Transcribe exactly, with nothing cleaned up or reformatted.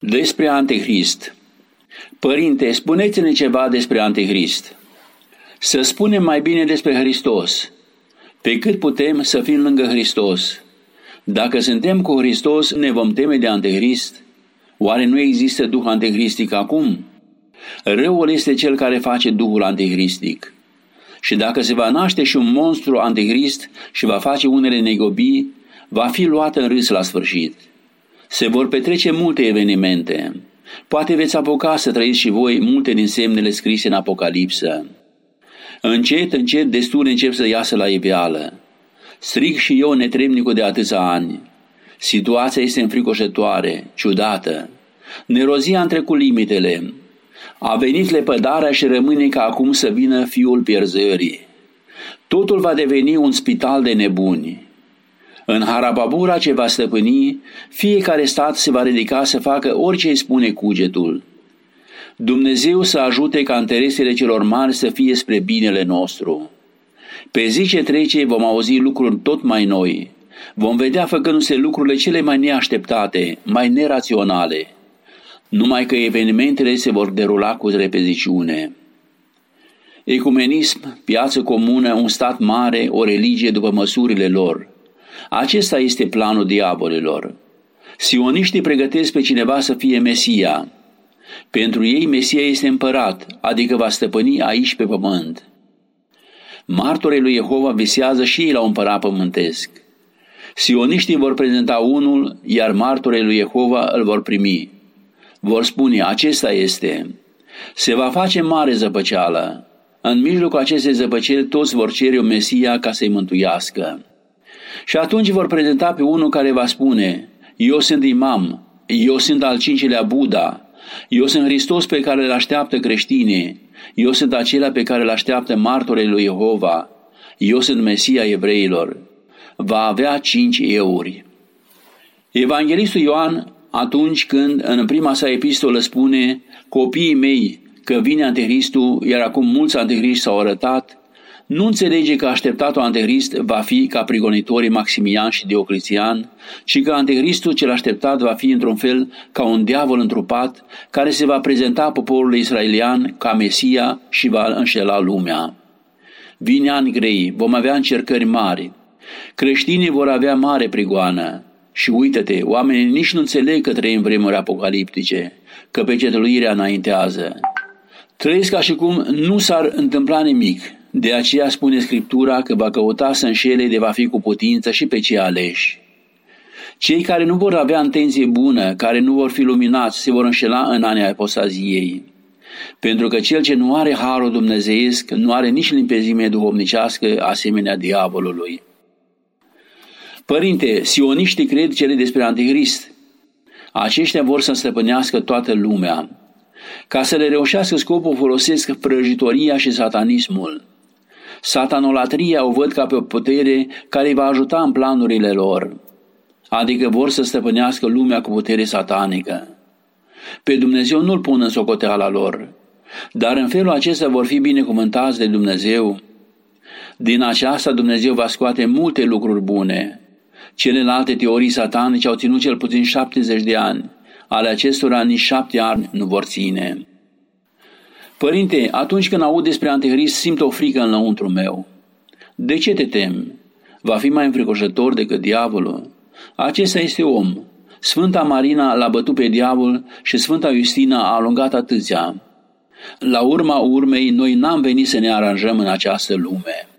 Despre Antichrist. Părinte, spuneți-ne ceva despre Antichrist. Să spunem mai bine despre Hristos. Pe cât putem să fim lângă Hristos. Dacă suntem cu Hristos, ne vom teme de Antichrist? Oare nu există duh anticristic acum? Răul este cel care face duhul anticristic. Și dacă se va naște și un monstru anticrist și va face unele negobii, va fi luat în râs la sfârșit. Se vor petrece multe evenimente. Poate veți apuca să trăiți și voi multe din semnele scrise în Apocalipsă. Încet, încet, destule încep să iasă la iveală. Strig și eu, netrebnicul de atâția ani. Situația este înfricoșătoare, ciudată. Nerozia a trecut limitele. A venit lepădarea și rămâne ca acum să vină fiul pierzării. Totul va deveni un spital de nebuni. În harababura ce va stăpâni, fiecare stat se va ridica să facă orice îi spune cugetul. Dumnezeu să ajute ca interesele celor mari să fie spre binele nostru. Pe zi ce trece vom auzi lucruri tot mai noi. Vom vedea făcându-se lucrurile cele mai neașteptate, mai neraționale. Numai că evenimentele se vor derula cu repeziciune. Ecumenism, piață comună, un stat mare, o religie după măsurile lor. Acesta este planul diavolilor. Sioniștii pregătesc pe cineva să fie Mesia. Pentru ei Mesia este împărat, adică va stăpâni aici pe pământ. Martorii lui Jehova visează și ei la un împărat pământesc. Sioniștii vor prezenta unul, iar martorii lui Jehova îl vor primi. Vor spune, acesta este. Se va face mare zăpăceală. În mijlocul acestei zăpăceli toți vor cere un Mesia ca să-i mântuiască. Și atunci vor prezenta pe unul care va spune, eu sunt imam, eu sunt al cincilea Buddha, eu sunt Hristos pe care îl așteaptă creștinii, eu sunt acela pe care îl așteaptă martorii lui Jehova, eu sunt Mesia evreilor. Va avea cinci euri. Evanghelistul Ioan, atunci când în prima sa epistolă spune, copiii mei, că vine Antichristul, iar acum mulți antichriști s-au arătat, nu înțelege că așteptatul Antichrist va fi ca prigonitorii Maximian și Diocletian, ci că Antichristul cel așteptat va fi într-un fel ca un diavol întrupat care se va prezenta poporului israelian ca Mesia și va înșela lumea. Vine ani grei, vom avea încercări mari. Creștinii vor avea mare prigoană. Și uită-te, oamenii nici nu înțeleg că trăim vremuri apocaliptice, că pecetluirea înaintează. Trăiesc ca și cum nu s-ar întâmpla nimic. De aceea spune Scriptura că va căuta să înșele de va fi cu putință și pe cei aleși. Cei care nu vor avea intenție bună, care nu vor fi luminați, se vor înșela în anii apostaziei. Pentru că cel ce nu are harul dumnezeiesc nu are nici limpezime duhovnicească asemenea diavolului. Părinte, sioniștii cred cele despre Antichrist. Aceștia vor să stăpânească toată lumea. Ca să le reușească scopul folosesc prăjitoria și satanismul. Satanolatria o văd ca pe o putere care îi va ajuta în planurile lor. Adică vor să stăpânească lumea cu putere satanică. Pe Dumnezeu nu-L pun în socoteala lor, dar în felul acesta vor fi binecuvântați de Dumnezeu. Din aceasta Dumnezeu va scoate multe lucruri bune. Celelalte teorii satanice au ținut cel puțin șaptezeci de ani. Ale acestora nici șapte ani nu vor ține. Părinte, atunci când aud despre Antichrist, simt o frică înăuntru meu. De ce te temi? Va fi mai înfricoșător decât diavolul? Acesta este om. Sfânta Marina l-a bătut pe diavol și Sfânta Justina a alungat atâția. La urma urmei, noi n-am venit să ne aranjăm în această lume.